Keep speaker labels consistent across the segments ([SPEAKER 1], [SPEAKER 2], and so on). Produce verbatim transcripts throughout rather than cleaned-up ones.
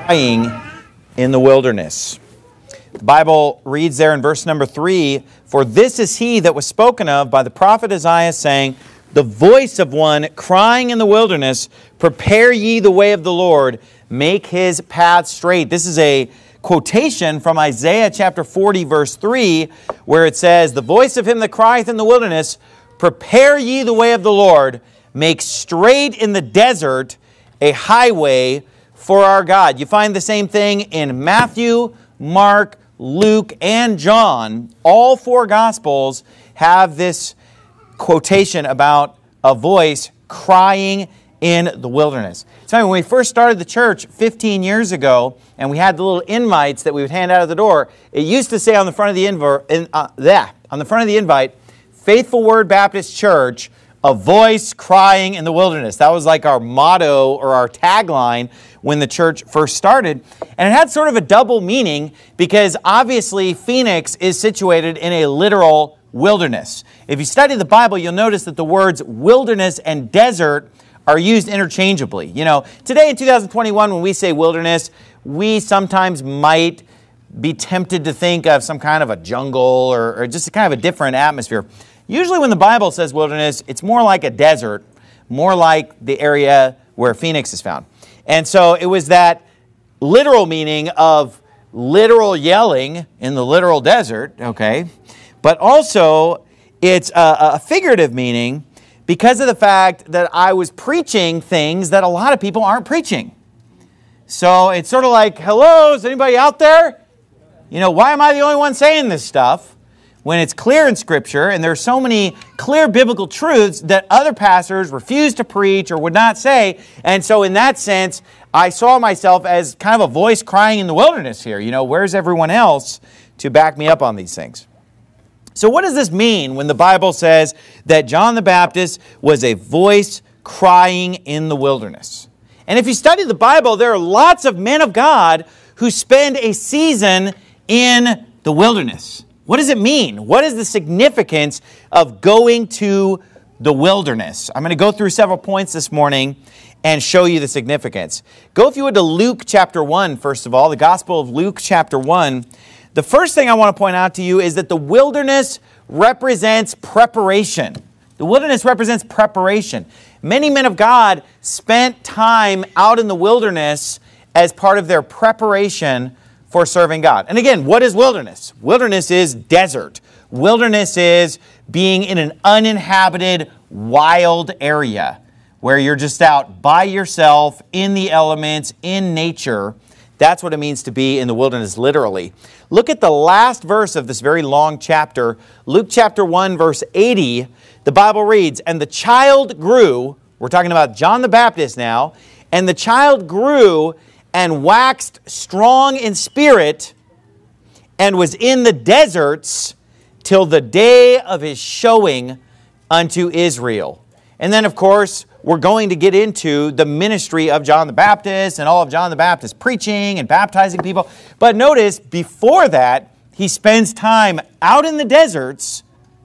[SPEAKER 1] crying in the wilderness. The Bible reads there in verse number three, "For this is he that was spoken of by the prophet Isaiah, saying, the voice of one crying in the wilderness, prepare ye the way of the Lord, make his path straight." This is a quotation from Isaiah chapter forty, verse three, where it says, "The voice of him that crieth in the wilderness, prepare ye the way of the Lord, make straight in the desert a highway for our God." You find the same thing in Matthew, Mark, Luke, and John. All four Gospels have this quotation about a voice crying in the wilderness. So when we first started the church fifteen years ago, and we had the little invites that we would hand out at the door, it used to say on the front of the inv- in, uh, yeah, on the front of the invite, "Faithful Word Baptist Church, a voice crying in the wilderness." That was like our motto or our tagline when the church first started. And it had sort of a double meaning because obviously Phoenix is situated in a literal wilderness. If you study the Bible, you'll notice that the words wilderness and desert are used interchangeably. You know, today in two thousand twenty-one, when we say wilderness, we sometimes might be tempted to think of some kind of a jungle or, or just a kind of a different atmosphere. Usually when the Bible says wilderness, it's more like a desert, more like the area where Phoenix is found. And so it was that literal meaning of literal yelling in the literal desert, okay? But also it's a, a figurative meaning because of the fact that I was preaching things that a lot of people aren't preaching. So it's sort of like, hello, is anybody out there? You know, why am I the only one saying this stuff? When it's clear in Scripture, and there are so many clear biblical truths that other pastors refuse to preach or would not say. And so in that sense, I saw myself as kind of a voice crying in the wilderness here. You know, where's everyone else to back me up on these things? So what does this mean when the Bible says that John the Baptist was a voice crying in the wilderness? And if you study the Bible, there are lots of men of God who spend a season in the wilderness. What does it mean? What is the significance of going to the wilderness? I'm going to go through several points this morning and show you the significance. Go, if you would, to Luke chapter one, first of all, the Gospel of Luke chapter one. The first thing I want to point out to you is that the wilderness represents preparation. The wilderness represents preparation. Many men of God spent time out in the wilderness as part of their preparation for serving God. And again, what is wilderness? Wilderness is desert. Wilderness is being in an uninhabited, wild area where you're just out by yourself, in the elements, in nature. That's what it means to be in the wilderness, literally. Look at the last verse of this very long chapter. Luke chapter one, verse eighty. The Bible reads, "And the child grew," we're talking about John the Baptist now, "and the child grew and waxed strong in spirit, and was in the deserts till the day of his showing unto Israel." And then, of course, we're going to get into the ministry of John the Baptist and all of John the Baptist preaching and baptizing people. But notice, before that, he spends time out in the deserts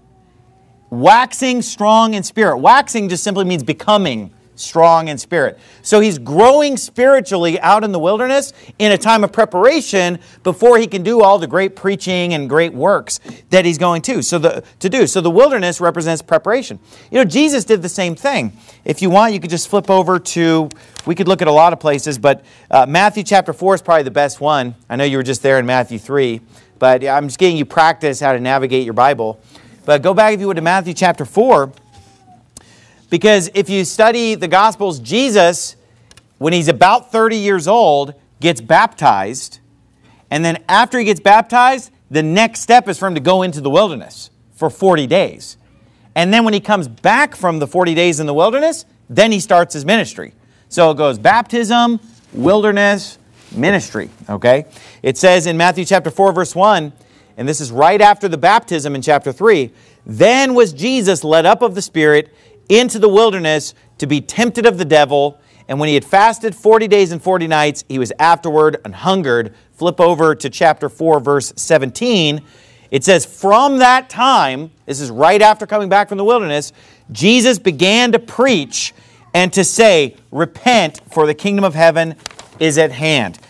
[SPEAKER 1] waxing strong in spirit. Waxing just simply means becoming strong in spirit. So he's growing spiritually out in the wilderness in a time of preparation before he can do all the great preaching and great works that he's going to so the to do. So the wilderness represents preparation. You know, Jesus did the same thing. If you want, you could just flip over to, we could look at a lot of places, but uh, Matthew chapter four is probably the best one. I know you were just there in Matthew three, but I'm just getting you practice how to navigate your Bible. But go back, if you would, to Matthew chapter four. Because if you study the Gospels, Jesus, when he's about thirty years old, gets baptized. And then after he gets baptized, the next step is for him to go into the wilderness for forty days. And then when he comes back from the forty days in the wilderness, then he starts his ministry. So it goes baptism, wilderness, ministry. Okay? It says in Matthew chapter four, verse one, and this is right after the baptism in chapter three, "Then was Jesus led up of the Spirit into the wilderness to be tempted of the devil. And when he had fasted forty days and forty nights, he was afterward an hungered." Flip over to chapter four, verse seventeen. It says, "From that time," this is right after coming back from the wilderness, "Jesus began to preach and to say, repent, for the kingdom of heaven is at hand."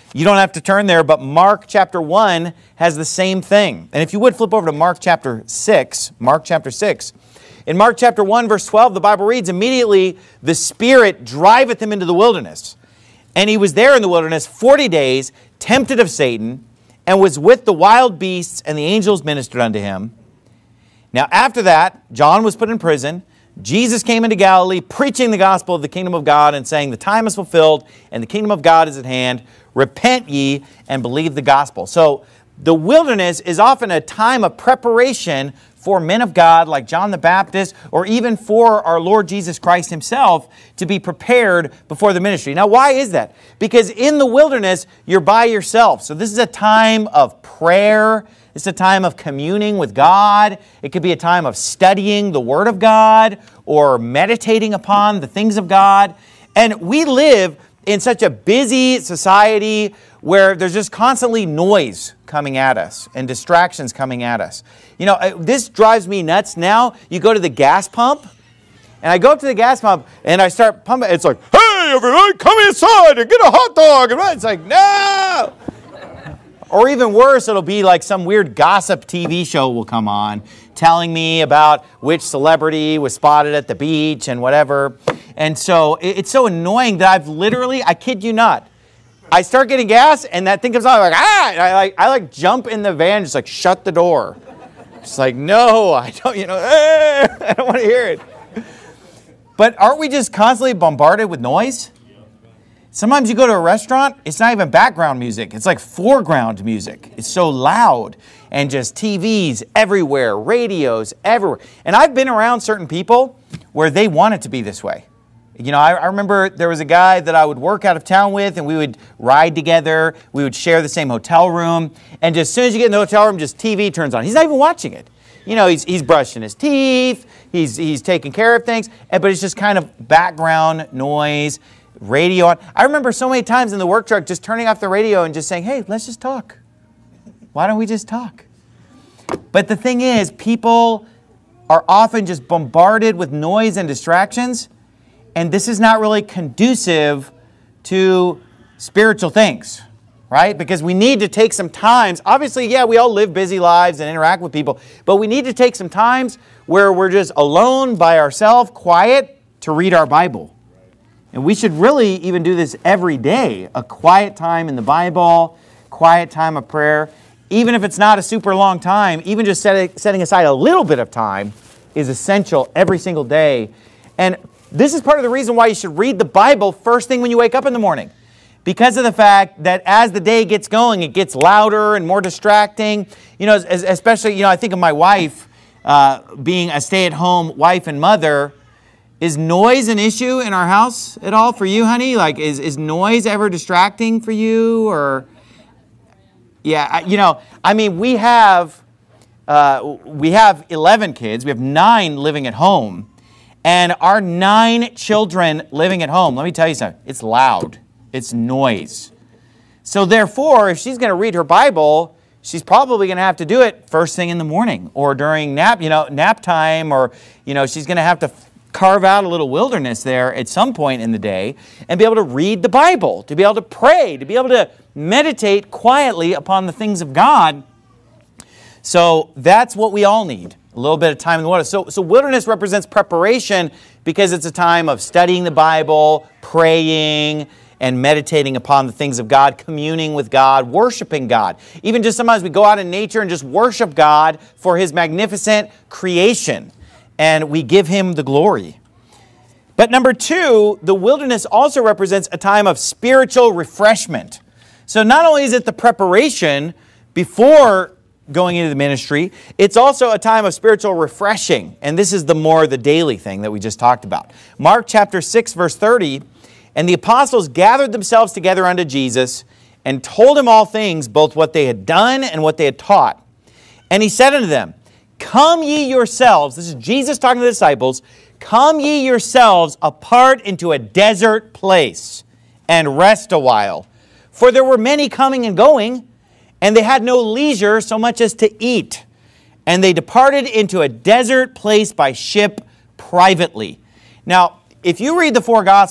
[SPEAKER 1] You don't have to turn there, but Mark chapter one has the same thing. And if you would flip over to Mark chapter six, Mark chapter six. In Mark chapter one, verse twelve, the Bible reads, immediately the Spirit driveth him into the wilderness. And he was there in the wilderness forty days, tempted of Satan, and was with the wild beasts, and the angels ministered unto him. Now after that, John was put in prison. Jesus came into Galilee, preaching the gospel of the kingdom of God, and saying, the time is fulfilled, and the kingdom of God is at hand. Repent ye, and believe the gospel. So the wilderness is often a time of preparation for men of God like John the Baptist, or even for our Lord Jesus Christ himself to be prepared before the ministry. Now, why is that? Because in the wilderness, you're by yourself. So this is a time of prayer. It's a time of communing with God. It could be a time of studying the Word of God or meditating upon the things of God. And we live in such a busy society where there's just constantly noise coming at us and distractions coming at us. You know, this drives me nuts. Now you go to the gas pump, and I go up to the gas pump and I start pumping. It's like, hey, everybody, come inside and get a hot dog. And it's like, no. Or even worse, it'll be like some weird gossip T V show will come on telling me about which celebrity was spotted at the beach and whatever. And so it's so annoying that I've literally, I kid you not, I start getting gas and that thing comes on, I'm like, ah! And I like, I like jump in the van, just like shut the door. It's like, no, I don't, you know, eh, I don't want to hear it. But aren't we just constantly bombarded with noise? Sometimes you go to a restaurant, it's not even background music. It's like foreground music. It's so loud. And just T Vs everywhere, radios everywhere. And I've been around certain people where they want it to be this way. You know, I, I remember there was a guy that I would work out of town with, and we would ride together. We would share the same hotel room. And just as soon as you get in the hotel room, just T V turns on. He's not even watching it. You know, he's, he's brushing his teeth. He's, he's taking care of things. But it's just kind of background noise. Radio on. I remember so many times in the work truck just turning off the radio and just saying, hey, let's just talk. Why don't we just talk? But the thing is, people are often just bombarded with noise and distractions, and this is not really conducive to spiritual things, right? Because we need to take some times. Obviously, yeah, we all live busy lives and interact with people, but we need to take some times where we're just alone by ourselves, quiet, to read our Bible. And we should really even do this every day, a quiet time in the Bible, quiet time of prayer. Even if it's not a super long time, even just set, setting aside a little bit of time is essential every single day. And this is part of the reason why you should read the Bible first thing when you wake up in the morning. Because of the fact that as the day gets going, it gets louder and more distracting. You know, especially, you know, I think of my wife uh, being a stay-at-home wife and mother. Is noise an issue in our house at all for you, honey? Like, is, is noise ever distracting for you? Or, yeah, you know, I mean, we have, uh, we have eleven kids. We have nine living at home. And our nine children living at home, let me tell you something, it's loud. It's noise. So therefore, if she's going to read her Bible, she's probably going to have to do it first thing in the morning or during nap, you know, nap time, or, you know, she's going to have to carve out a little wilderness there at some point in the day and be able to read the Bible, to be able to pray, to be able to meditate quietly upon the things of God. So that's what we all need, a little bit of time in the water. So, so wilderness represents preparation because it's a time of studying the Bible, praying, and meditating upon the things of God, communing with God, worshiping God. Even just sometimes we go out in nature and just worship God for His magnificent creation. And we give Him the glory. But number two, the wilderness also represents a time of spiritual refreshment. So not only is it the preparation before going into the ministry, it's also a time of spiritual refreshing. And this is the more the daily thing that we just talked about. Mark chapter six, verse thirty, and the apostles gathered themselves together unto Jesus and told Him all things, both what they had done and what they had taught. And He said unto them, come ye yourselves, this is Jesus talking to the disciples, come ye yourselves apart into a desert place and rest a while. For there were many coming and going, and they had no leisure so much as to eat. And they departed into a desert place by ship privately. Now, if you read the four Gospels,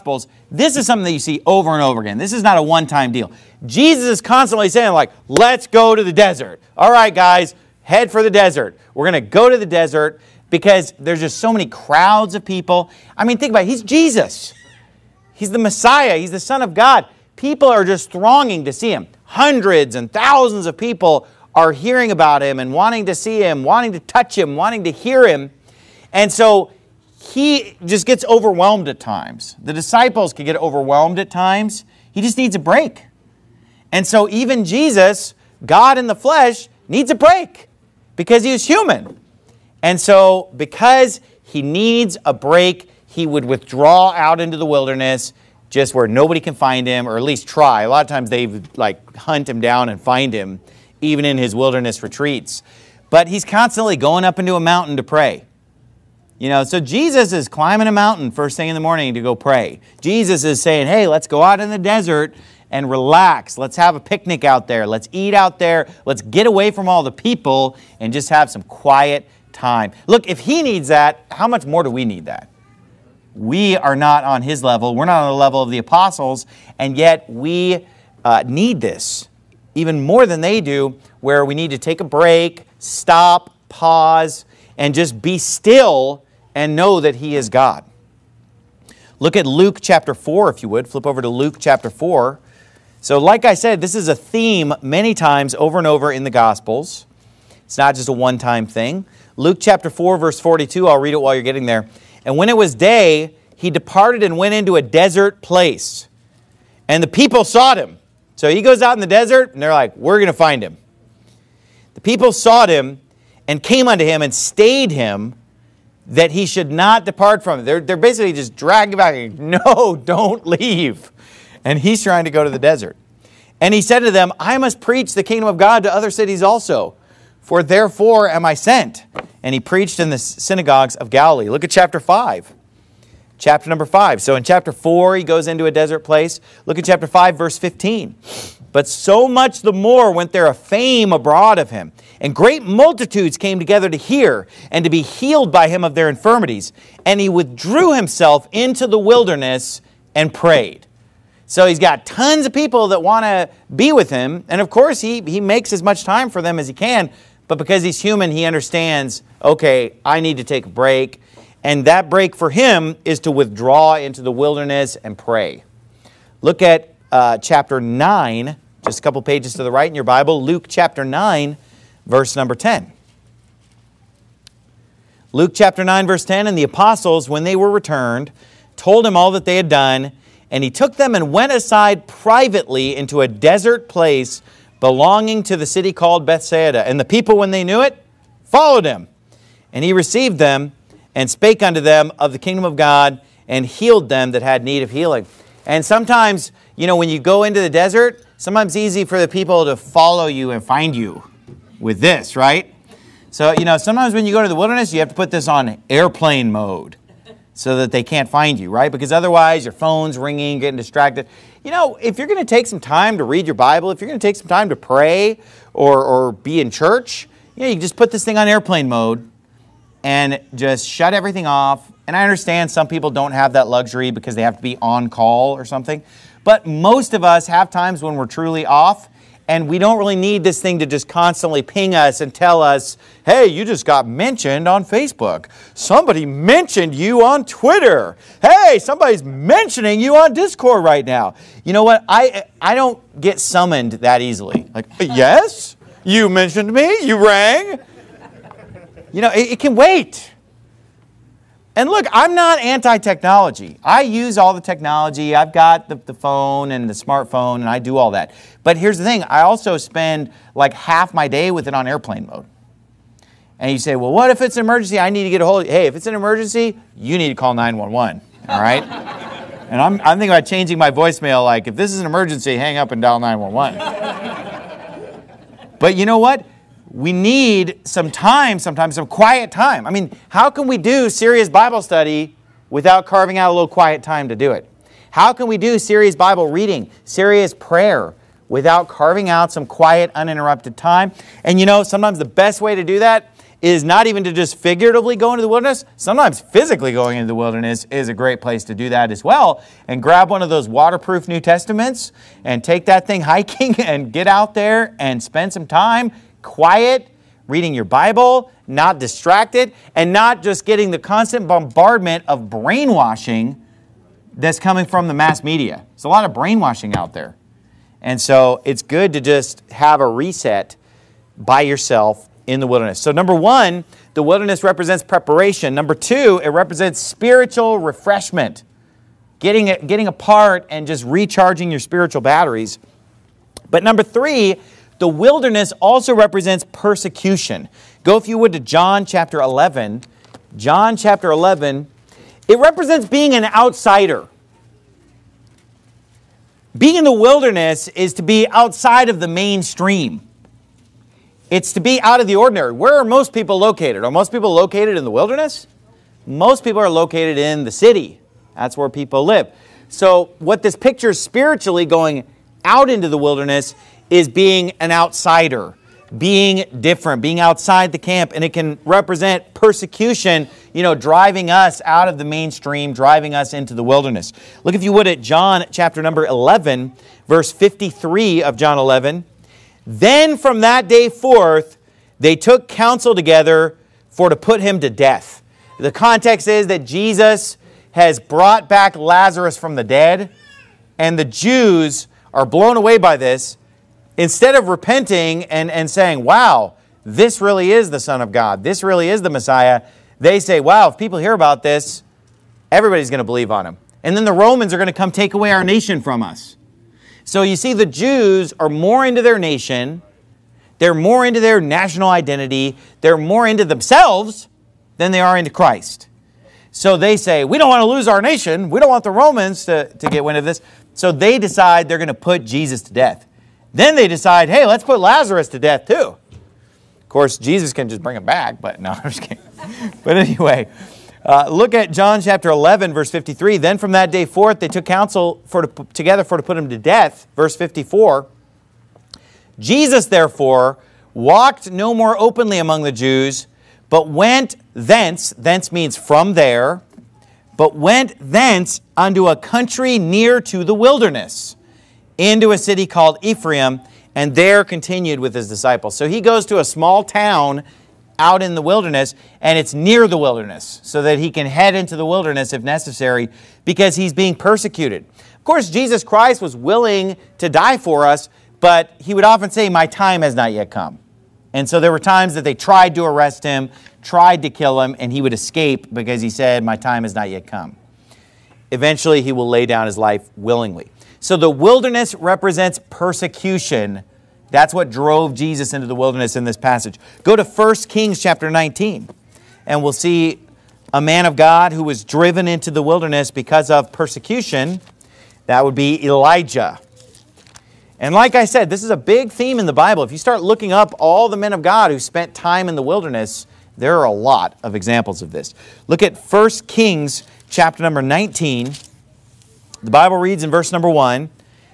[SPEAKER 1] This is something that you see over and over again. This is not a one-time deal. Jesus is constantly saying, like, let's go to the desert. All right, guys, head for the desert. We're going to go to the desert because there's just so many crowds of people. I mean, think about it. He's Jesus. He's the Messiah. He's the Son of God. People are just thronging to see him. Hundreds and thousands of people are hearing about him and wanting to see him, wanting to touch him, wanting to hear him. And so he just gets overwhelmed at times. The disciples could get overwhelmed at times. He just needs a break. And so even Jesus, God in the flesh, needs a break because he is human. And so because he needs a break, he would withdraw out into the wilderness just where nobody can find him, or at least try. A lot of times they like hunt him down and find him, even in his wilderness retreats. But he's constantly going up into a mountain to pray. You know, so Jesus is climbing a mountain first thing in the morning to go pray. Jesus is saying, hey, let's go out in the desert and relax. Let's have a picnic out there. Let's eat out there. Let's get away from all the people and just have some quiet time. Look, if he needs that, how much more do we need that? We are not on his level. We're not on the level of the apostles, and yet we uh, need this even more than they do, where we need to take a break, stop, pause, and just be still and know that he is God. Look at Luke chapter four, if you would. Flip over to Luke chapter four. So like I said, this is a theme many times over and over in the Gospels. It's not just a one-time thing. Luke chapter four, verse forty-two, I'll read it while you're getting there. And when it was day, he departed and went into a desert place. And the people sought him. So he goes out in the desert, and they're like, we're going to find him. The people sought him and came unto him and stayed him that he should not depart from it. They're, they're basically just dragging back. No, don't leave. And he's trying to go to the desert. And he said to them, I must preach the kingdom of God to other cities also, for therefore am I sent. And he preached in the synagogues of Galilee. Look at chapter five. Chapter number five. So in chapter four, he goes into a desert place. Look at chapter five, verse fifteen. But so much the more went there a fame abroad of him, and great multitudes came together to hear and to be healed by him of their infirmities. And he withdrew himself into the wilderness and prayed. So he's got tons of people that want to be with him. And of course, he, he makes as much time for them as he can. But because he's human, he understands, okay, I need to take a break. And that break for him is to withdraw into the wilderness and pray. Look at uh, chapter nine, just a couple pages to the right in your Bible. Luke chapter nine, verse number ten. Luke chapter nine, verse ten, and the apostles, when they were returned, told him all that they had done. And he took them and went aside privately into a desert place belonging to the city called Bethsaida. And the people, when they knew it, followed him. And he received them and spake unto them of the kingdom of God and healed them that had need of healing. And sometimes, you know, when you go into the desert, sometimes it's easy for the people to follow you and find you with this, right? So, you know, sometimes when you go to the wilderness, you have to put this on airplane mode so that they can't find you, right? Because otherwise your phone's ringing, getting distracted. You know, if you're going to take some time to read your Bible, if you're going to take some time to pray or, or be in church, you know, you can just put this thing on airplane mode and just shut everything off. And I understand some people don't have that luxury because they have to be on call or something. But most of us have times when we're truly off, and we don't really need this thing to just constantly ping us and tell us, hey, you just got mentioned on Facebook. Somebody mentioned you on Twitter. Hey, somebody's mentioning you on Discord right now. You know what? I I don't get summoned that easily. Like, yes, you mentioned me. You rang. You know, it, it can wait. And look, I'm not anti-technology. I use all the technology. I've got the, the phone and the smartphone, and I do all that. But here's the thing. I also spend like half my day with it on airplane mode. And you say, well, what if it's an emergency? I need to get a hold of you. Hey, if it's an emergency, you need to call nine one one, all right? And I'm, I'm thinking about changing my voicemail, like, if this is an emergency, hang up and dial nine one one. But you know what? We need some time, sometimes some quiet time. I mean, how can we do serious Bible study without carving out a little quiet time to do it? How can we do serious Bible reading, serious prayer, without carving out some quiet, uninterrupted time? And you know, sometimes the best way to do that is not even to just figuratively go into the wilderness. Sometimes physically going into the wilderness is a great place to do that as well. And grab one of those waterproof New Testaments and take that thing hiking and get out there and spend some time quiet, reading your Bible, not distracted, and not just getting the constant bombardment of brainwashing that's coming from the mass media. There's a lot of brainwashing out there. And so it's good to just have a reset by yourself in the wilderness. So number one, the wilderness represents preparation. Number two, it represents spiritual refreshment. Getting, getting apart and just recharging your spiritual batteries. But number three, the wilderness also represents persecution. Go, if you would, to John chapter eleven. John chapter eleven. It represents being an outsider. Being in the wilderness is to be outside of the mainstream. It's to be out of the ordinary. Where are most people located? Are most people located in the wilderness? Most people are located in the city. That's where people live. So what this picture is spiritually going out into the wilderness is being an outsider, being different, being outside the camp. And it can represent persecution, you know, driving us out of the mainstream, driving us into the wilderness. Look, if you would, at John chapter number eleven, verse fifty-three of John eleven. Then from that day forth, they took counsel together for to put him to death. The context is that Jesus has brought back Lazarus from the dead, and the Jews are blown away by this. Instead of repenting and, and saying, wow, this really is the Son of God, this really is the Messiah, they say, wow, if people hear about this, everybody's going to believe on him. And then the Romans are going to come take away our nation from us. So you see, the Jews are more into their nation, they're more into their national identity, they're more into themselves than they are into Christ. So they say, we don't want to lose our nation, we don't want the Romans to, to get wind of this. So they decide they're going to put Jesus to death. Then they decide, hey, let's put Lazarus to death too. Of course, Jesus can just bring him back, but no, I'm just kidding. But anyway, uh, look at John chapter eleven, verse fifty-three. Then from that day forth, they took counsel for to, together for to put him to death. Verse fifty-four. Jesus, therefore, walked no more openly among the Jews, but went thence, thence means from there, but went thence unto a country near to the wilderness, into a city called Ephraim, and there continued with his disciples. So he goes to a small town out in the wilderness, and it's near the wilderness, so that he can head into the wilderness if necessary, because he's being persecuted. Of course, Jesus Christ was willing to die for us, but he would often say, my time has not yet come. And so there were times that they tried to arrest him, tried to kill him, and he would escape because he said, my time has not yet come. Eventually, he will lay down his life willingly. So the wilderness represents persecution. That's what drove Jesus into the wilderness in this passage. Go to First Kings chapter nineteen, and we'll see a man of God who was driven into the wilderness because of persecution. That would be Elijah. And like I said, this is a big theme in the Bible. If you start looking up all the men of God who spent time in the wilderness, there are a lot of examples of this. Look at First Kings chapter number nineteen. The Bible reads in verse number one,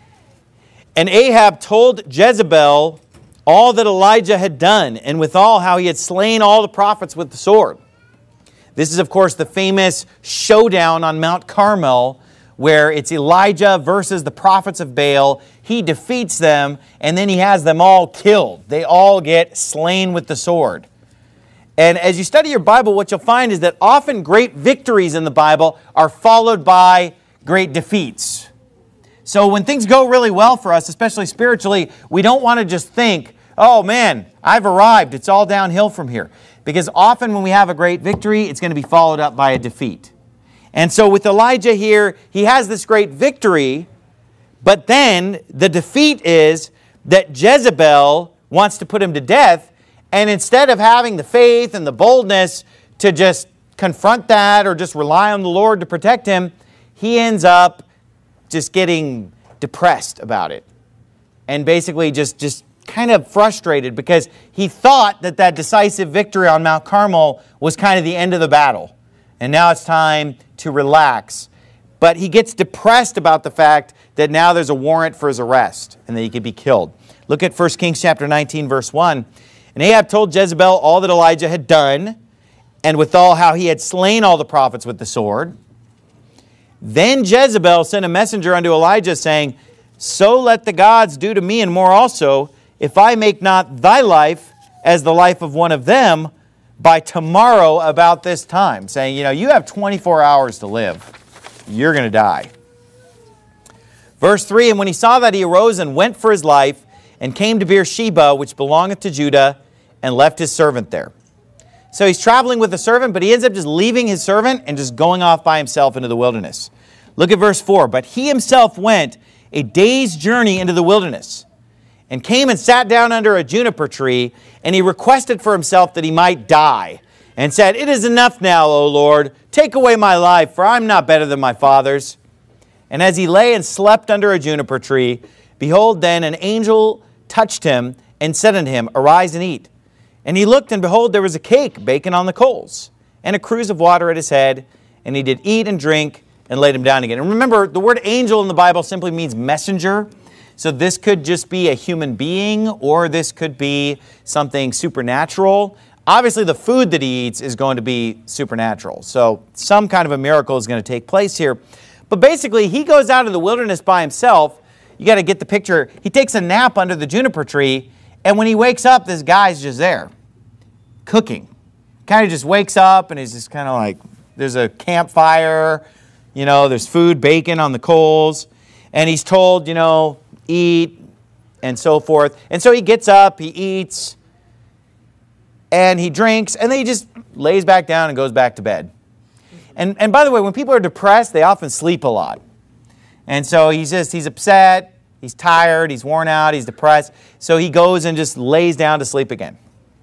[SPEAKER 1] and Ahab told Jezebel all that Elijah had done, and withal how he had slain all the prophets with the sword. This is, of course, the famous showdown on Mount Carmel, where it's Elijah versus the prophets of Baal. He defeats them, and then he has them all killed. They all get slain with the sword. And as you study your Bible, what you'll find is that often great victories in the Bible are followed by great defeats. So when things go really well for us, especially spiritually, we don't want to just think, oh man, I've arrived, it's all downhill from here. Because often when we have a great victory, it's going to be followed up by a defeat. And so with Elijah here, he has this great victory, but then the defeat is that Jezebel wants to put him to death, and instead of having the faith and the boldness to just confront that or just rely on the Lord to protect him, he ends up just getting depressed about it and basically just, just kind of frustrated because he thought that that decisive victory on Mount Carmel was kind of the end of the battle. And now it's time to relax. But he gets depressed about the fact that now there's a warrant for his arrest and that he could be killed. Look at First Kings chapter nineteen, verse one. And Ahab told Jezebel all that Elijah had done, and withal how he had slain all the prophets with the sword. Then Jezebel sent a messenger unto Elijah, saying, So let the gods do to me and more also, if I make not thy life as the life of one of them by tomorrow about this time. Saying, you know, you have twenty-four hours to live. You're going to die. Verse three, And when he saw that, he arose and went for his life, and came to Beersheba, which belongeth to Judah, and left his servant there. So he's traveling with a servant, but he ends up just leaving his servant and just going off by himself into the wilderness. Look at verse four. But he himself went a day's journey into the wilderness, and came and sat down under a juniper tree, and he requested for himself that he might die, and said, It is enough now, O Lord, take away my life, for I am not better than my fathers. And as he lay and slept under a juniper tree, behold, then an angel touched him, and said unto him, Arise and eat. And he looked, and behold, there was a cake baking on the coals, and a cruse of water at his head. And he did eat and drink, and laid him down again. And remember, the word angel in the Bible simply means messenger. So this could just be a human being, or this could be something supernatural. Obviously, the food that he eats is going to be supernatural. So some kind of a miracle is going to take place here. But basically, he goes out in the wilderness by himself. You got to get the picture. He takes a nap under the juniper tree, and when he wakes up, this guy's just there, cooking. Kind of just wakes up, and he's just kind of like, there's a campfire, you know, there's food, bacon on the coals, and he's told, you know, eat, and so forth. And so he gets up, he eats, and he drinks, and then he just lays back down and goes back to bed. And, and by the way, when people are depressed, they often sleep a lot. And so he's just, he's upset, he's tired, he's worn out, he's depressed. So he goes and just lays down to sleep again.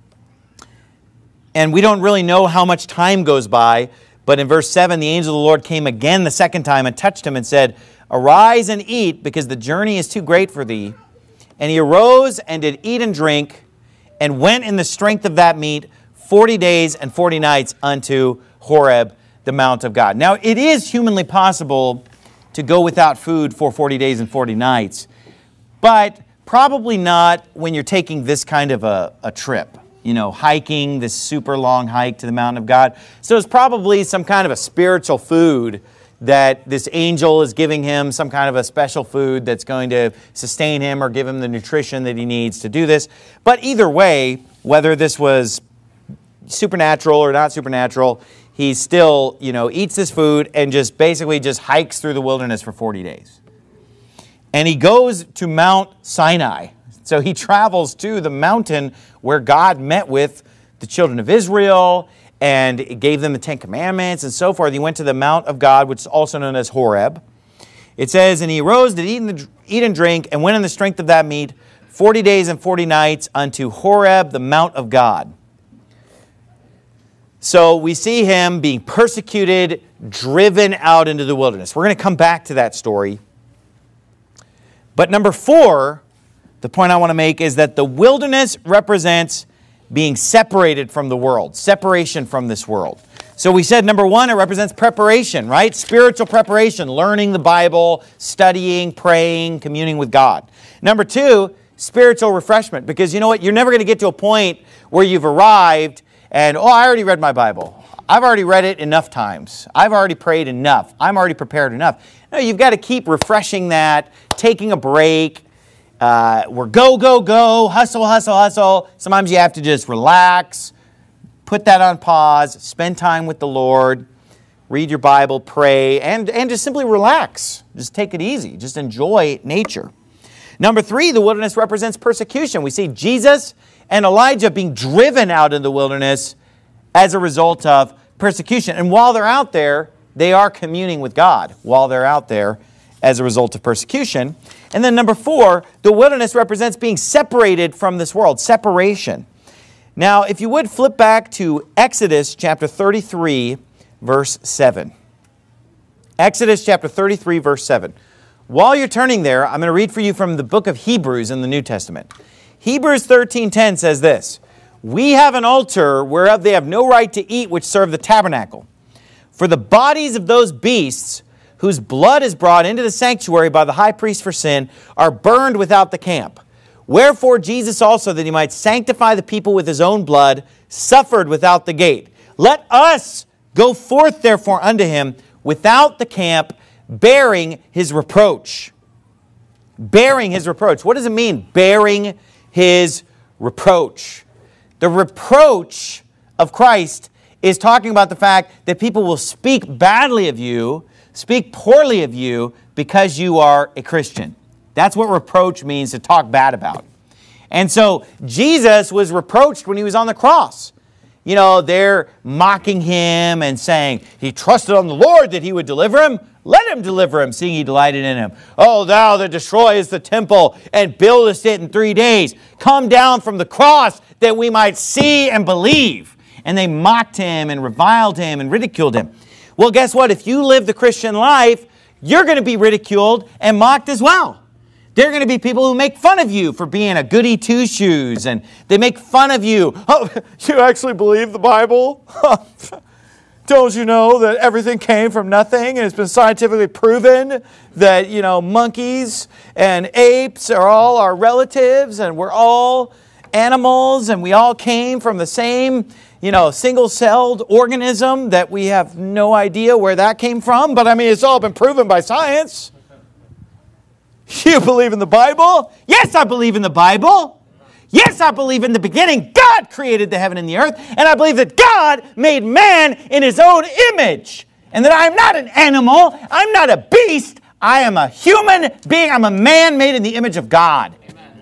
[SPEAKER 1] And we don't really know how much time goes by, but in verse seven, the angel of the Lord came again the second time and touched him and said, Arise and eat, because the journey is too great for thee. And he arose and did eat and drink, and went in the strength of that meat forty days and forty nights unto Horeb, the mount of God. Now, it is humanly possible to go without food for forty days and forty nights, but probably not when you're taking this kind of a, a trip. You know, hiking, this super long hike to the mountain of God. So it's probably some kind of a spiritual food that this angel is giving him, some kind of a special food that's going to sustain him or give him the nutrition that he needs to do this. But either way, whether this was supernatural or not supernatural, he still, you know, eats this food and just basically just hikes through the wilderness for forty days. And he goes to Mount Sinai. So he travels to the mountain where God met with the children of Israel and gave them the Ten Commandments and so forth. He went to the Mount of God, which is also known as Horeb. It says, And he arose to eat and, eat and drink, and went in the strength of that meat forty days and forty nights unto Horeb, the Mount of God. So we see him being persecuted, driven out into the wilderness. We're going to come back to that story. But number four, the point I want to make is that the wilderness represents being separated from the world, separation from this world. So we said, number one, it represents preparation, right? Spiritual preparation, learning the Bible, studying, praying, communing with God. Number two, spiritual refreshment, because you know what? You're never going to get to a point where you've arrived and, oh, I already read my Bible. I've already read it enough times. I've already prayed enough. I'm already prepared enough. No, you've got to keep refreshing that, taking a break. Uh, we're go, go, go, hustle, hustle, hustle. Sometimes you have to just relax, put that on pause, spend time with the Lord, read your Bible, pray, and, and just simply relax. Just take it easy. Just enjoy nature. Number three, the wilderness represents persecution. We see Jesus and Elijah being driven out in the wilderness as a result of persecution. And while they're out there, they are communing with God while they're out there as a result of persecution. And then number four, the wilderness represents being separated from this world, separation. Now, if you would flip back to Exodus chapter thirty-three, verse seven. Exodus chapter thirty-three, verse seven. While you're turning there, I'm going to read for you from the book of Hebrews in the New Testament. Hebrews thirteen ten says this, We have an altar whereof they have no right to eat which serve the tabernacle. For the bodies of those beasts whose blood is brought into the sanctuary by the high priest for sin, are burned without the camp. Wherefore Jesus also, that he might sanctify the people with his own blood, suffered without the gate. Let us go forth therefore unto him without the camp, bearing his reproach. Bearing his reproach. What does it mean, bearing his reproach? The reproach of Christ is talking about the fact that people will speak badly of you, speak poorly of you, because you are a Christian. That's what reproach means, to talk bad about. And so Jesus was reproached when he was on the cross. You know, they're mocking him and saying, he trusted on the Lord that he would deliver him. Let him deliver him, seeing he delighted in him. Oh, thou that destroyest the temple and buildest it in three days, come down from the cross that we might see and believe. And they mocked him and reviled him and ridiculed him. Well, guess what? If you live the Christian life, you're going to be ridiculed and mocked as well. There are going to be people who make fun of you for being a goody two-shoes, and they make fun of you. Oh, you actually believe the Bible? Don't you know that everything came from nothing, and it's been scientifically proven that, you know, monkeys and apes are all our relatives, and we're all animals, and we all came from the same, you know, single-celled organism that we have no idea where that came from, but I mean, it's all been proven by science. You believe in the Bible? Yes, I believe in the Bible. Yes, I believe in the beginning God created the heaven and the earth, and I believe that God made man in his own image, and that I'm not an animal, I'm not a beast, I am a human being, I'm a man made in the image of God.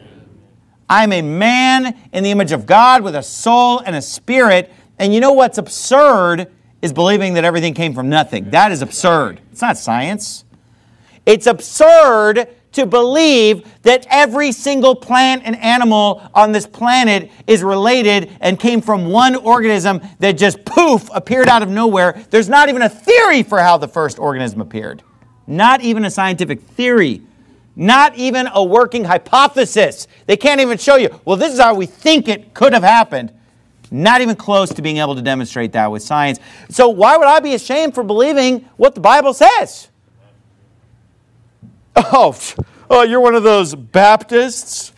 [SPEAKER 1] I'm a man in the image of God with a soul and a spirit, and you know what's absurd is believing that everything came from nothing. That is absurd. It's not science. It's absurd to believe that every single plant and animal on this planet is related and came from one organism that just poof appeared out of nowhere. There's not even a theory for how the first organism appeared. Not even a scientific theory. Not even a working hypothesis. They can't even show you, well, this is how we think it could have happened. Not even close to being able to demonstrate that with science. So why would I be ashamed for believing what the Bible says? Oh, oh, you're one of those Baptists?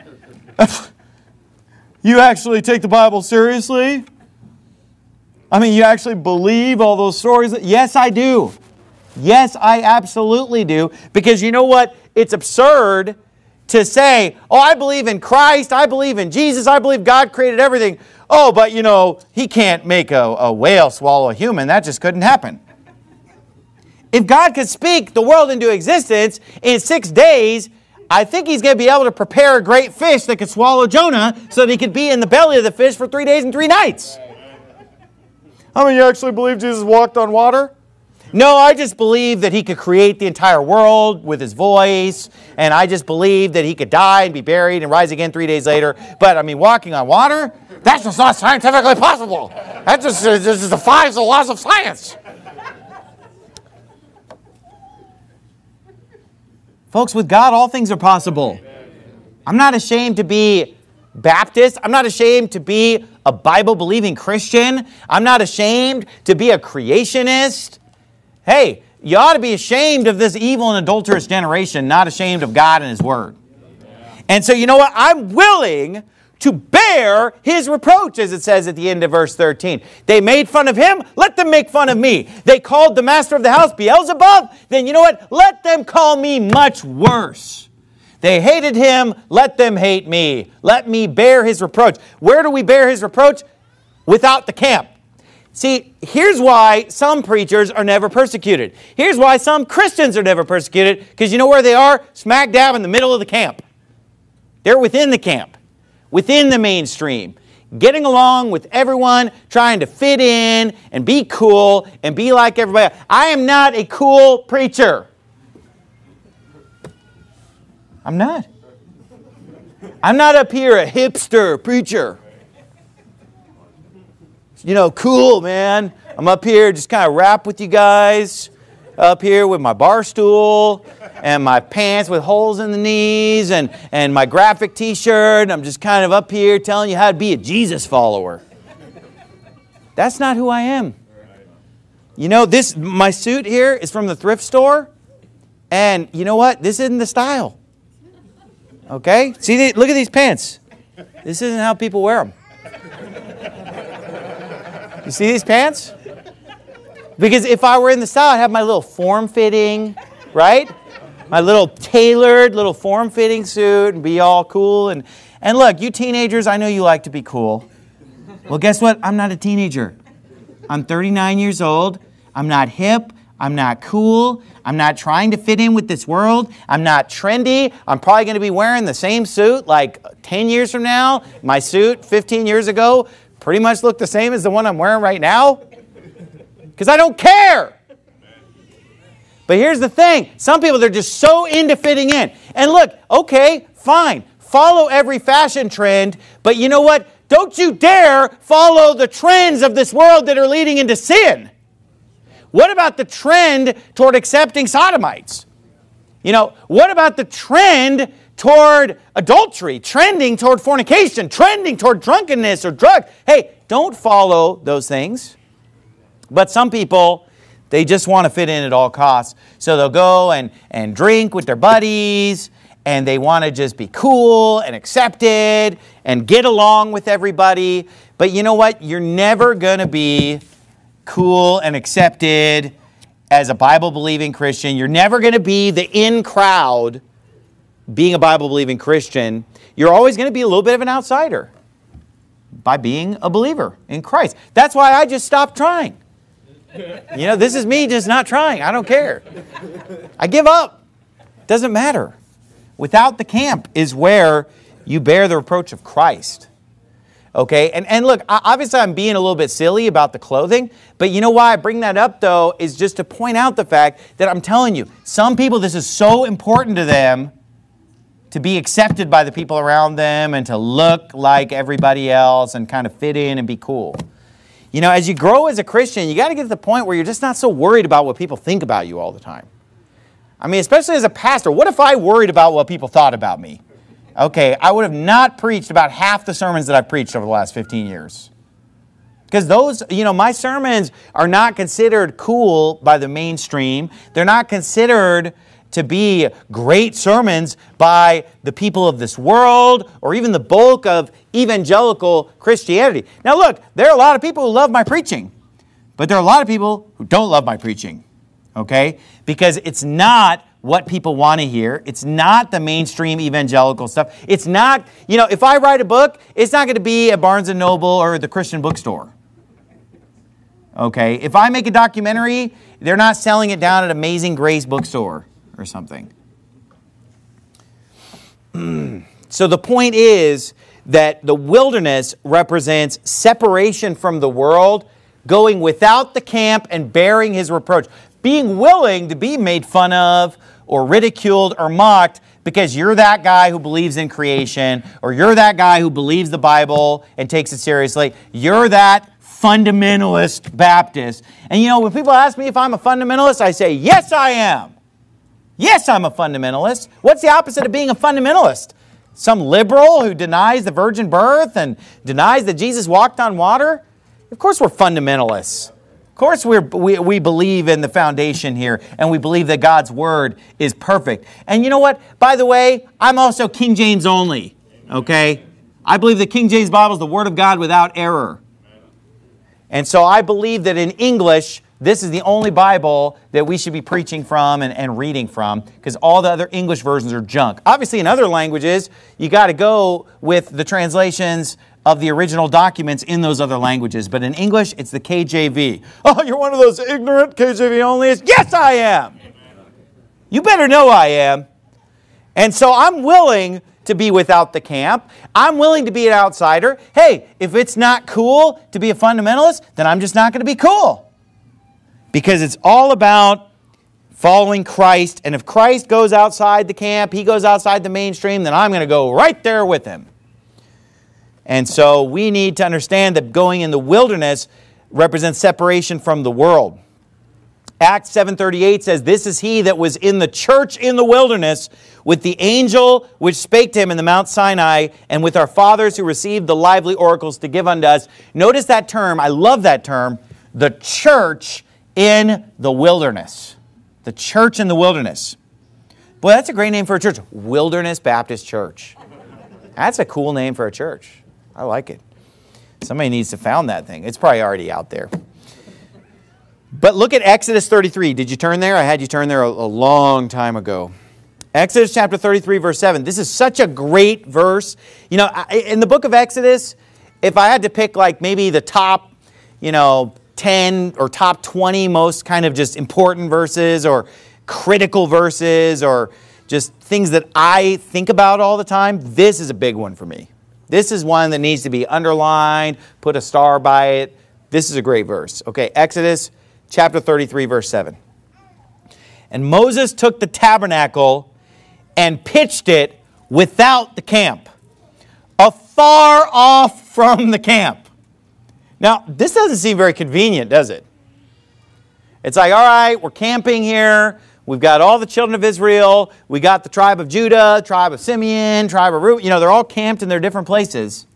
[SPEAKER 1] You actually take the Bible seriously? I mean, you actually believe all those stories? Yes, I do. Yes, I absolutely do. Because you know what? It's absurd to say, oh, I believe in Christ, I believe in Jesus, I believe God created everything. Oh, but you know, he can't make a, a whale swallow a human. That just couldn't happen. If God could speak the world into existence in six days, I think he's going to be able to prepare a great fish that could swallow Jonah so that he could be in the belly of the fish for three days and three nights. How many of you actually believe Jesus walked on water? No, I just believe that he could create the entire world with his voice, and I just believe that he could die and be buried and rise again three days later. But, I mean, walking on water, that's just not scientifically possible. That just, just defies the laws of science. Folks, with God, all things are possible. I'm not ashamed to be Baptist. I'm not ashamed to be a Bible-believing Christian. I'm not ashamed to be a creationist. Hey, you ought to be ashamed of this evil and adulterous generation, not ashamed of God and his word. And so, you know what? I'm willing to bear his reproach, as it says at the end of verse thirteen. They made fun of him, let them make fun of me. They called the master of the house Beelzebub, then you know what? Let them call me much worse. They hated him, let them hate me. Let me bear his reproach. Where do we bear his reproach? Without the camp. See, here's why some preachers are never persecuted. Here's why some Christians are never persecuted, because you know where they are? Smack dab in the middle of the camp. They're within the camp, within the mainstream, getting along with everyone, trying to fit in and be cool and be like everybody else. I am not a cool preacher. I'm not. I'm not up here a hipster preacher. You know, cool, man. I'm up here just kind of rap with you guys. Up here with my bar stool and my pants with holes in the knees and, and my graphic t-shirt. I'm just kind of up here telling you how to be a Jesus follower. That's not who I am. You know, this my suit here is from the thrift store. And you know what? This isn't the style. Okay? See, the, look at these pants. This isn't how people wear them. You see these pants? Because if I were in the style, I'd have my little form-fitting, right? My little tailored, little form-fitting suit and be all cool. And, and look, you teenagers, I know you like to be cool. Well, guess what? I'm not a teenager. I'm thirty-nine years old. I'm not hip. I'm not cool. I'm not trying to fit in with this world. I'm not trendy. I'm probably going to be wearing the same suit like ten years from now. My suit fifteen years ago pretty much looked the same as the one I'm wearing right now. Because I don't care. But here's the thing. Some people, they're just so into fitting in. And look, okay, fine. Follow every fashion trend. But you know what? Don't you dare follow the trends of this world that are leading into sin. What about the trend toward accepting sodomites? You know, what about the trend toward adultery, trending toward fornication, trending toward drunkenness or drugs? Hey, don't follow those things. But some people, they just want to fit in at all costs. So they'll go and, and drink with their buddies, and they want to just be cool and accepted and get along with everybody. But you know what? You're never going to be cool and accepted as a Bible-believing Christian. You're never going to be the in crowd being a Bible-believing Christian. You're always going to be a little bit of an outsider by being a believer in Christ. That's why I just stopped trying. You know, this is me just not trying. I don't care. I give up. Doesn't matter. Without the camp is where you bear the reproach of Christ. Okay, and, and look, obviously I'm being a little bit silly about the clothing, but you know why I bring that up, though, is just to point out the fact that I'm telling you, some people, this is so important to them to be accepted by the people around them and to look like everybody else and kind of fit in and be cool. You know, as you grow as a Christian, you got to get to the point where you're just not so worried about what people think about you all the time. I mean, especially as a pastor, what if I worried about what people thought about me? Okay, I would have not preached about half the sermons that I've preached over the last fifteen years. Because those, you know, my sermons are not considered cool by the mainstream. They're not considered to be great sermons by the people of this world or even the bulk of evangelical Christianity. Now look, there are a lot of people who love my preaching, but there are a lot of people who don't love my preaching, okay? Because it's not what people want to hear. It's not the mainstream evangelical stuff. It's not, you know, if I write a book, it's not going to be at Barnes and Noble or the Christian bookstore. Okay? If I make a documentary, they're not selling it down at Amazing Grace bookstore or something. So the point is that the wilderness represents separation from the world, going without the camp and bearing his reproach. Being willing to be made fun of or ridiculed or mocked because you're that guy who believes in creation, or you're that guy who believes the Bible and takes it seriously. You're that fundamentalist Baptist. And you know, when people ask me if I'm a fundamentalist, I say, yes, I am. Yes, I'm a fundamentalist. What's the opposite of being a fundamentalist? Some liberal who denies the virgin birth and denies that Jesus walked on water? Of course we're fundamentalists. Of course we're, we, we believe in the foundation here, and we believe that God's Word is perfect. And you know what? By the way, I'm also King James only, okay? I believe the King James Bible is the Word of God without error. And so I believe that in English, this is the only Bible that we should be preaching from and, and reading from, because all the other English versions are junk. Obviously, in other languages, you got to go with the translations of the original documents in those other languages. But in English, it's the K J V. Oh, you're one of those ignorant K J V onlyists? Yes, I am. You better know I am. And so I'm willing to be without the camp. I'm willing to be an outsider. Hey, if it's not cool to be a fundamentalist, then I'm just not going to be cool. Because it's all about following Christ. And if Christ goes outside the camp, He goes outside the mainstream, then I'm going to go right there with Him. And so we need to understand that going in the wilderness represents separation from the world. Acts seven thirty-eight says, this is he that was in the church in the wilderness with the angel which spake to him in the Mount Sinai, and with our fathers who received the lively oracles to give unto us. Notice that term. I love that term. The church in the wilderness. The church in the wilderness. Boy, that's a great name for a church. Wilderness Baptist Church. That's a cool name for a church. I like it. Somebody needs to found that thing. It's probably already out there. But look at Exodus thirty-three. Did you turn there? I had you turn there a, a long time ago. Exodus chapter thirty-three, verse seven. This is such a great verse. You know, in the book of Exodus, if I had to pick like maybe the top, you know, ten or top twenty most kind of just important verses or critical verses or just things that I think about all the time, this is a big one for me. This is one that needs to be underlined, put a star by it. This is a great verse. Okay, Exodus chapter thirty-three, verse seven. And Moses took the tabernacle and pitched it without the camp, afar off from the camp. Now, this doesn't seem very convenient, does it? It's like, all right, we're camping here. We've got all the children of Israel. We got the tribe of Judah, tribe of Simeon, tribe of Reuben. You know, they're all camped in their different places.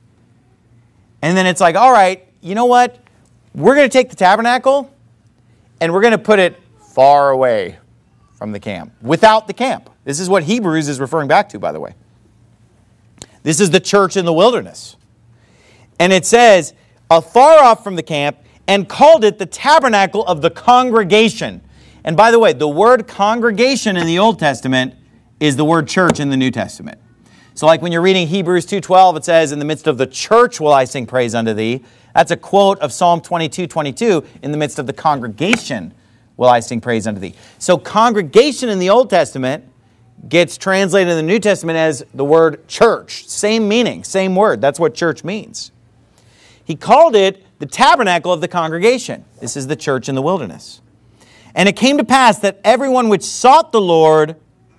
[SPEAKER 1] And then it's like, all right, you know what? We're going to take the tabernacle and we're going to put it far away from the camp, without the camp. This is what Hebrews is referring back to, by the way. This is the church in the wilderness. And it says, afar off from the camp, and called it the tabernacle of the congregation. And by the way, the word congregation in the Old Testament is the word church in the New Testament. So like when you're reading Hebrews two twelve, it says, in the midst of the church will I sing praise unto thee. That's a quote of Psalm twenty-two twenty-two, in the midst of the congregation will I sing praise unto thee. So congregation in the Old Testament gets translated in the New Testament as the word church. Same meaning, same word. That's what church means. He called it the tabernacle of the congregation. This is the church in the wilderness. And it came to pass that everyone which sought the Lord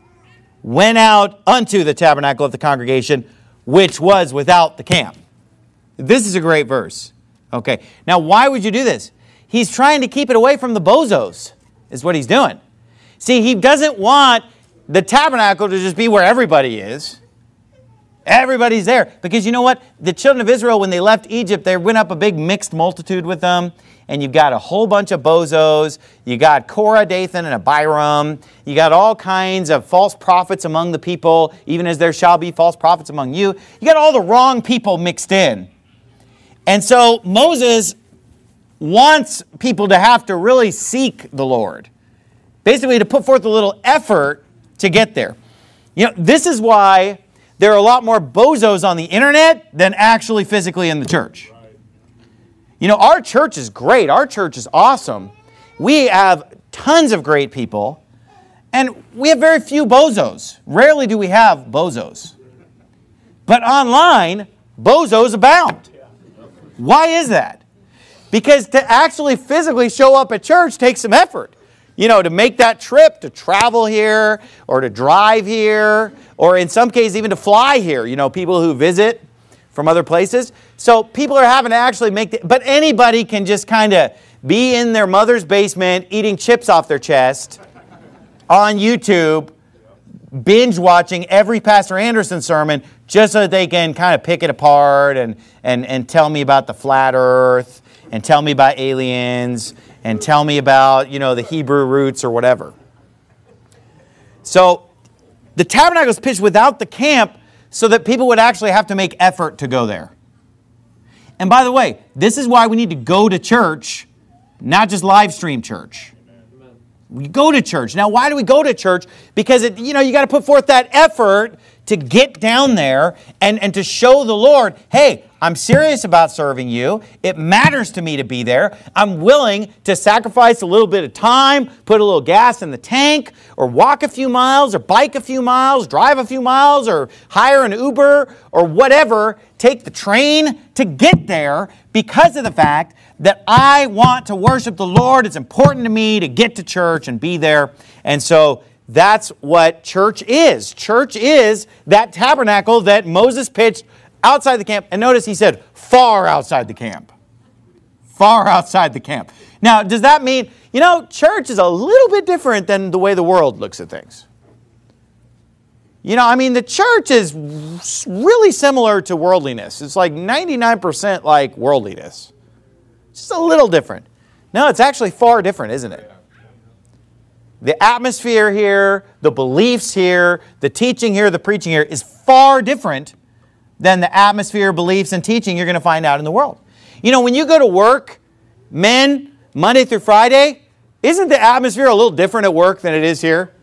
[SPEAKER 1] went out unto the tabernacle of the congregation, which was without the camp. This is a great verse. Okay, now why would you do this? He's trying to keep it away from the bozos, is what he's doing. See, he doesn't want the tabernacle to just be where everybody is. Everybody's there. Because you know what? The children of Israel, when they left Egypt, they went up a big mixed multitude with them. And you've got a whole bunch of bozos. You got Korah, Dathan, and Abiram. You got all kinds of false prophets among the people, even as there shall be false prophets among you. You got all the wrong people mixed in. And so Moses wants people to have to really seek the Lord. Basically, to put forth a little effort to get there. You know, this is why there are a lot more bozos on the internet than actually physically in the church. You know, our church is great. Our church is awesome. We have tons of great people. And we have very few bozos. Rarely do we have bozos. But online, bozos abound. Why is that? Because to actually physically show up at church takes some effort. You know, to make that trip, to travel here, or to drive here, or in some cases even to fly here. You know, people who visit from other places. So people are having to actually make, the, but anybody can just kind of be in their mother's basement eating chips off their chest on YouTube, binge watching every Pastor Anderson sermon just so that they can kind of pick it apart and, and, and tell me about the flat earth and tell me about aliens and tell me about, you know, the Hebrew roots or whatever. So the tabernacle is pitched without the camp so that people would actually have to make effort to go there. And by the way, this is why we need to go to church, not just live stream church. We go to church. Now, why do we go to church? Because, it, you know, you got to put forth that effort to get down there and, and to show the Lord, hey, I'm serious about serving you. It matters to me to be there. I'm willing to sacrifice a little bit of time, put a little gas in the tank, or walk a few miles, or bike a few miles, drive a few miles, or hire an Uber, or whatever, take the train to get there because of the fact that I want to worship the Lord. It's important to me to get to church and be there. And so that's what church is. Church is that tabernacle that Moses pitched outside the camp. And notice he said, far outside the camp. Far outside the camp. Now, does that mean, you know, church is a little bit different than the way the world looks at things. You know, I mean, the church is really similar to worldliness. It's like ninety-nine percent like worldliness. Just a little different. No, it's actually far different, isn't it? The atmosphere here, the beliefs here, the teaching here, the preaching here is far different than the atmosphere, beliefs, and teaching you're going to find out in the world. You know, when you go to work, men, Monday through Friday, isn't the atmosphere a little different at work than it is here?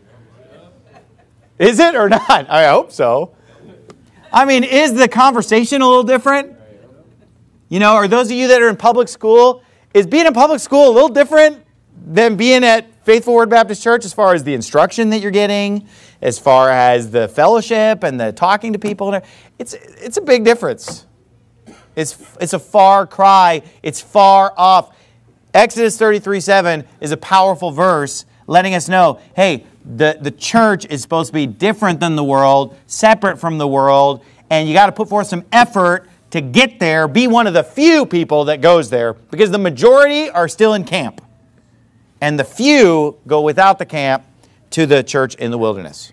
[SPEAKER 1] Is it or not? I hope so. I mean, is the conversation a little different? You know, or those of you that are in public school, is being in public school a little different than being at Faithful Word Baptist Church as far as the instruction that you're getting, as far as the fellowship and the talking to people? It's, it's a big difference. It's, it's a far cry. It's far off. Exodus thirty-three seven is a powerful verse letting us know, hey, the, the church is supposed to be different than the world, separate from the world, and you got to put forth some effort to get there, be one of the few people that goes there, because the majority are still in camp. And the few go without the camp to the church in the wilderness.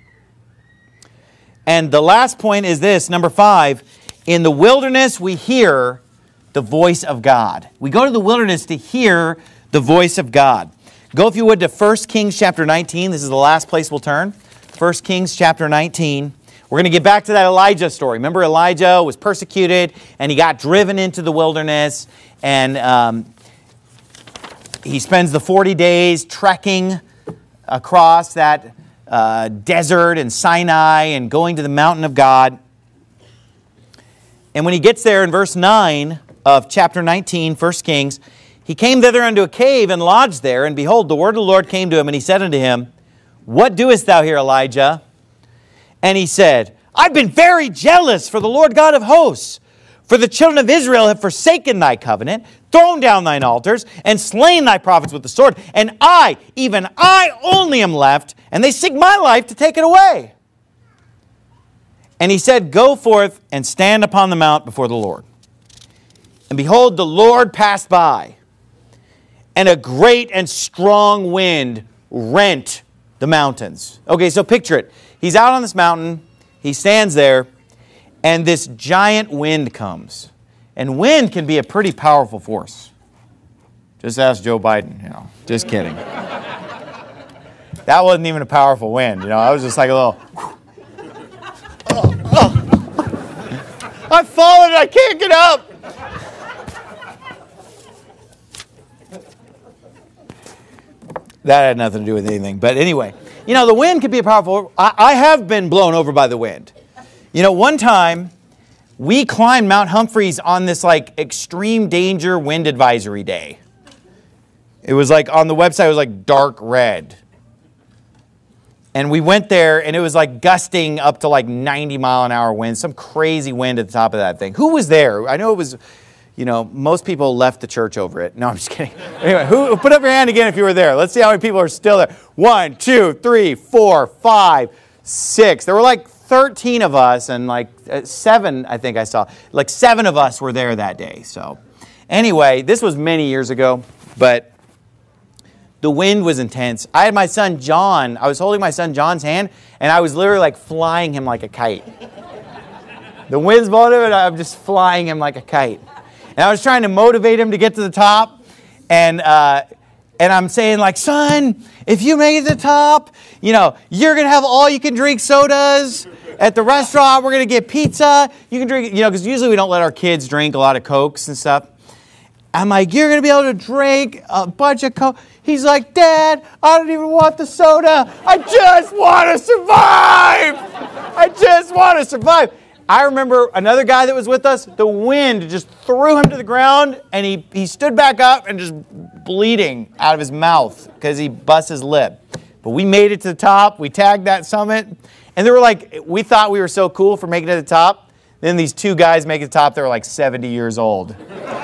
[SPEAKER 1] And the last point is this, number five, in the wilderness we hear the voice of God. We go to the wilderness to hear the voice of God. Go, if you would, to First Kings chapter nineteen. This is the last place we'll turn. First Kings chapter nineteen. We're going to get back to that Elijah story. Remember, Elijah was persecuted, and he got driven into the wilderness, and um, he spends the forty days trekking across that uh, desert and Sinai and going to the mountain of God. And when he gets there in verse nine of chapter nineteen, First Kings, he came thither unto a cave and lodged there, and behold, the word of the Lord came to him, and he said unto him, What doest thou here, Elijah? And he said, I've been very jealous for the Lord God of hosts, for the children of Israel have forsaken thy covenant, thrown down thine altars, and slain thy prophets with the sword. And I, even I only am left, and they seek my life to take it away. And he said, Go forth and stand upon the mount before the Lord. And behold, the Lord passed by, and a great and strong wind rent the mountains. Okay, so picture it. He's out on this mountain, he stands there, and this giant wind comes. And wind can be a pretty powerful force. Just ask Joe Biden, you know, just kidding. That wasn't even a powerful wind, you know, I was just like a little... Oh, oh. I've fallen and I can't get up. That had nothing to do with anything, but anyway. You know, the wind could be a powerful... I, I have been blown over by the wind. You know, one time, we climbed Mount Humphreys on this, like, extreme danger wind advisory day. It was like, on the website, it was like dark red. And we went there, and it was like gusting up to like ninety mile an hour winds, some crazy wind at the top of that thing. Who was there? I know it was... You know, most people left the church over it. No, I'm just kidding. Anyway, who, put up your hand again if you were there. Let's see how many people are still there. One, two, three, four, five, six. There were like thirteen of us, and like seven, I think I saw. Like seven of us were there that day. So anyway, this was many years ago, but the wind was intense. I had my son John. I was holding my son John's hand, and I was literally like flying him like a kite. The wind's blowing him, and I'm just flying him like a kite. And I was trying to motivate him to get to the top. And uh, and I'm saying, like, son, if you make it to the top, you know, you're going to have all you can drink sodas. At the restaurant, we're going to get pizza. You can drink, you know, because usually we don't let our kids drink a lot of Cokes and stuff. I'm like, you're going to be able to drink a bunch of Coke. He's like, Dad, I don't even want the soda. I just want to survive. I just want to survive. I remember another guy that was with us, the wind just threw him to the ground, and he, he stood back up and just bleeding out of his mouth because he bust his lip. But we made it to the top. We tagged that summit. And they were like, we thought we were so cool for making it to the top. Then these two guys make it to the top. They were like seventy years old.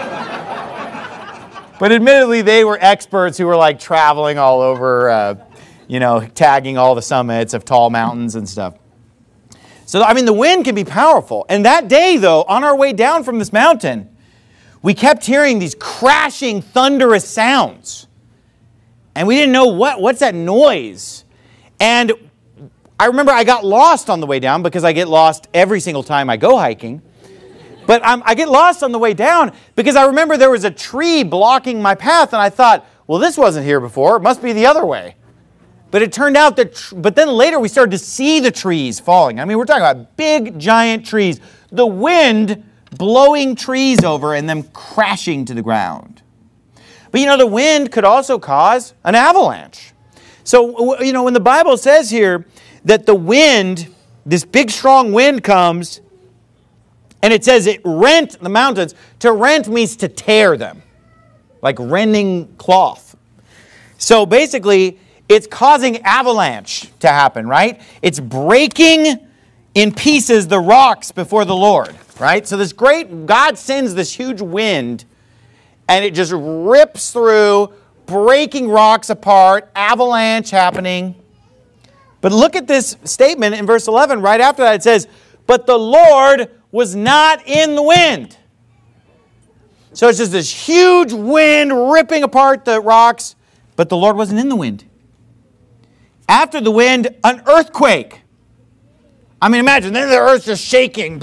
[SPEAKER 1] But admittedly, they were experts who were like traveling all over, uh, you know, tagging all the summits of tall mountains and stuff. So, I mean, the wind can be powerful. And that day, though, on our way down from this mountain, we kept hearing these crashing, thunderous sounds. And we didn't know, what what's that noise? And I remember I got lost on the way down because I get lost every single time I go hiking. But I'm, I get lost on the way down because I remember there was a tree blocking my path. And I thought, well, this wasn't here before. It must be the other way. But it turned out that, tr- but then later we started to see the trees falling. I mean, we're talking about big, giant trees. The wind blowing trees over and them crashing to the ground. But you know, the wind could also cause an avalanche. So, you know, when the Bible says here that the wind, this big strong wind comes, and it says it rent the mountains. To rent means to tear them, like rending cloth. So basically, it's causing avalanche to happen, right? It's breaking in pieces the rocks before the Lord, right? So this great, God sends this huge wind, and it just rips through, breaking rocks apart, avalanche happening. But look at this statement in verse eleven. Right after that, it says, but the Lord was not in the wind. So it's just this huge wind ripping apart the rocks, but the Lord wasn't in the wind. After the wind, an earthquake. I mean, imagine, then the earth's just shaking.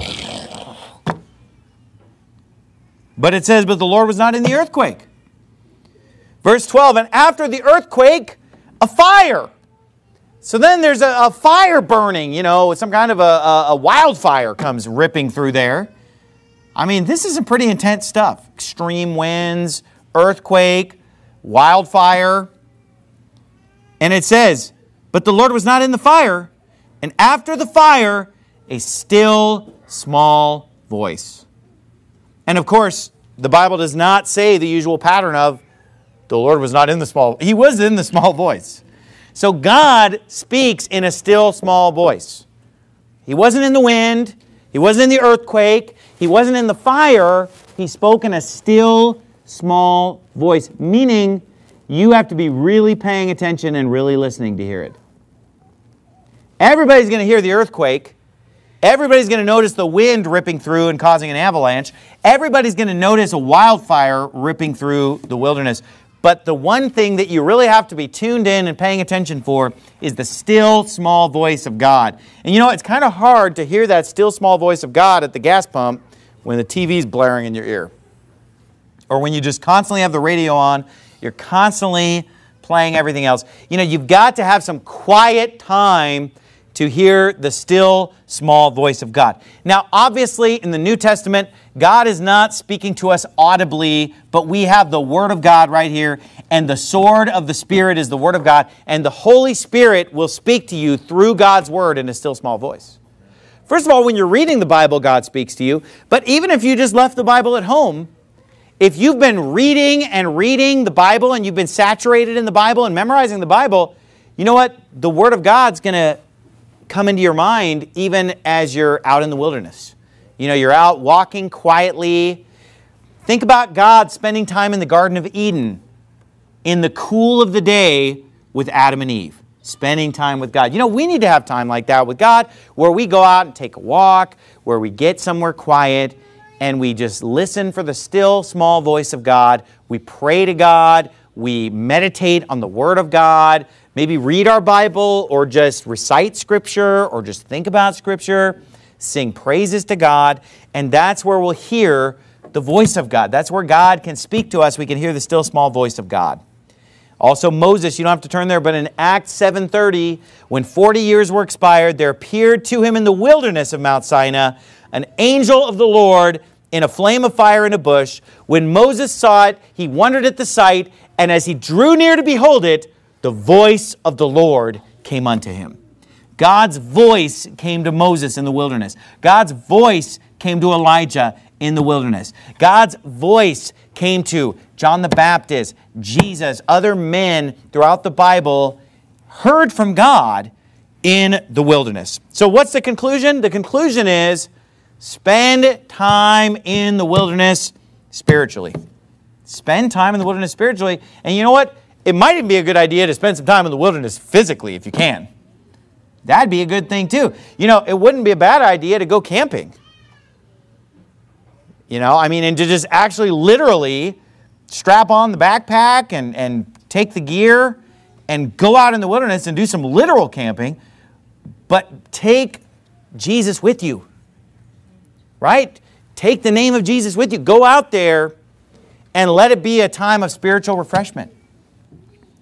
[SPEAKER 1] But it says, but the Lord was not in the earthquake. Verse twelve, and after the earthquake, a fire. So then there's a, a fire burning, you know, some kind of a, a, a wildfire comes ripping through there. I mean, this is some pretty intense stuff. Extreme winds, earthquake, wildfire. And it says, but the Lord was not in the fire. And after the fire, a still small voice. And of course, the Bible does not say the usual pattern of the Lord was not in the small. He was in the small voice. So God speaks in a still small voice. He wasn't in the wind. He wasn't in the earthquake. He wasn't in the fire. He spoke in a still small voice, meaning you have to be really paying attention and really listening to hear it. Everybody's going to hear the earthquake. Everybody's going to notice the wind ripping through and causing an avalanche. Everybody's going to notice a wildfire ripping through the wilderness. But the one thing that you really have to be tuned in and paying attention for is the still small voice of God. And you know, it's kind of hard to hear that still small voice of God at the gas pump when the T V's blaring in your ear. Or when you just constantly have the radio on, you're constantly playing everything else. You know, you've got to have some quiet time to hear the still small voice of God. Now, obviously, in the New Testament, God is not speaking to us audibly, but we have the Word of God right here, and the sword of the Spirit is the Word of God, and the Holy Spirit will speak to you through God's Word in a still small voice. First of all, when you're reading the Bible, God speaks to you, but even if you just left the Bible at home, if you've been reading and reading the Bible, and you've been saturated in the Bible and memorizing the Bible, you know what? The Word of God's going to come into your mind even as you're out in the wilderness. You know, you're out walking quietly. Think about God spending time in the Garden of Eden in the cool of the day with Adam and Eve, spending time with God. You know, we need to have time like that with God, where we go out and take a walk, where we get somewhere quiet, and we just listen for the still small voice of God. We pray to God. We meditate on the Word of God. Maybe read our Bible, or just recite Scripture, or just think about Scripture, sing praises to God, and that's where we'll hear the voice of God. That's where God can speak to us. We can hear the still small voice of God. Also Moses, you don't have to turn there, but in Acts seven thirty, when forty years were expired, there appeared to him in the wilderness of Mount Sinai an angel of the Lord in a flame of fire in a bush. When Moses saw it, he wondered at the sight, and as he drew near to behold it, the voice of the Lord came unto him. God's voice came to Moses in the wilderness. God's voice came to Elijah in the wilderness. God's voice came to John the Baptist, Jesus, other men throughout the Bible heard from God in the wilderness. So what's the conclusion? The conclusion is spend time in the wilderness spiritually. Spend time in the wilderness spiritually. And you know what? It might even be a good idea to spend some time in the wilderness physically if you can. That'd be a good thing too. You know, it wouldn't be a bad idea to go camping. You know, I mean, and to just actually literally strap on the backpack and, and take the gear and go out in the wilderness and do some literal camping, but take Jesus with you, right? Take the name of Jesus with you. Go out there and let it be a time of spiritual refreshment.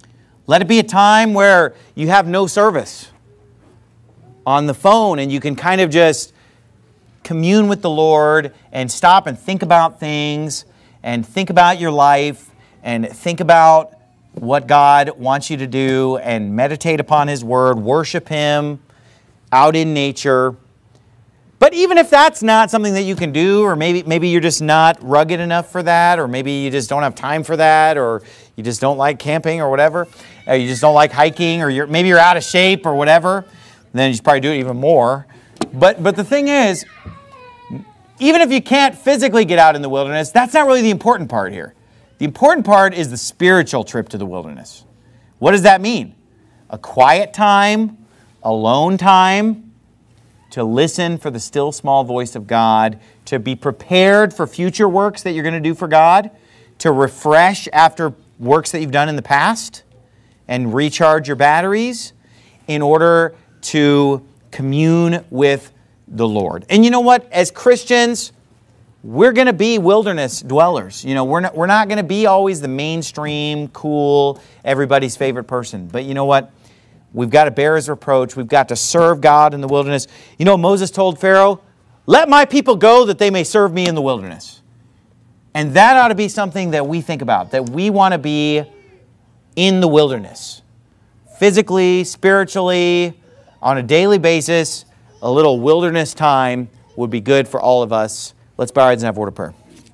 [SPEAKER 1] Let it be a time where you have no service on the phone and you can kind of just commune with the Lord and stop and think about things and think about your life and think about what God wants you to do and meditate upon His Word, worship Him out in nature. But even if that's not something that you can do, or maybe maybe you're just not rugged enough for that, or maybe you just don't have time for that, or you just don't like camping or whatever, or you just don't like hiking, or you're, maybe you're out of shape or whatever, then you should probably do it even more. But but the thing is, even if you can't physically get out in the wilderness, that's not really the important part here. The important part is the spiritual trip to the wilderness. What does that mean? A quiet time, alone time, to listen for the still small voice of God, to be prepared for future works that you're going to do for God, to refresh after works that you've done in the past, and recharge your batteries in order to commune with the Lord. And you know what? As Christians, we're going to be wilderness dwellers. You know, we're not, we're not going to be always the mainstream, cool, everybody's favorite person. But you know what? We've got to bear His reproach. We've got to serve God in the wilderness. You know, Moses told Pharaoh, "Let my people go that they may serve me in the wilderness." And that ought to be something that we think about, that we want to be in the wilderness. Physically, spiritually, on a daily basis, a little wilderness time would be good for all of us. Let's bow our heads and have a word of prayer.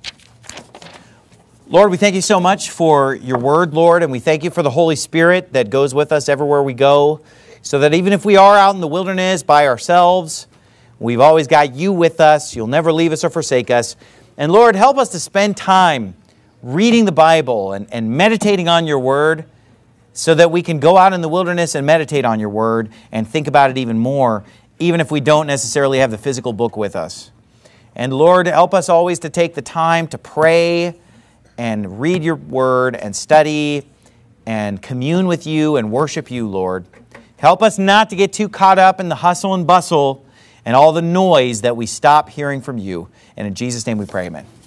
[SPEAKER 1] Lord, we thank You so much for Your Word, Lord, and we thank You for the Holy Spirit that goes with us everywhere we go, so that even if we are out in the wilderness by ourselves, we've always got You with us. You'll never leave us or forsake us. And Lord, help us to spend time reading the Bible and, and meditating on Your Word, so that we can go out in the wilderness and meditate on Your Word and think about it even more, even if we don't necessarily have the physical book with us. And Lord, help us always to take the time to pray and read Your Word and study and commune with You and worship You, Lord. Help us not to get too caught up in the hustle and bustle and all the noise that we stop hearing from You. And in Jesus' name we pray, amen.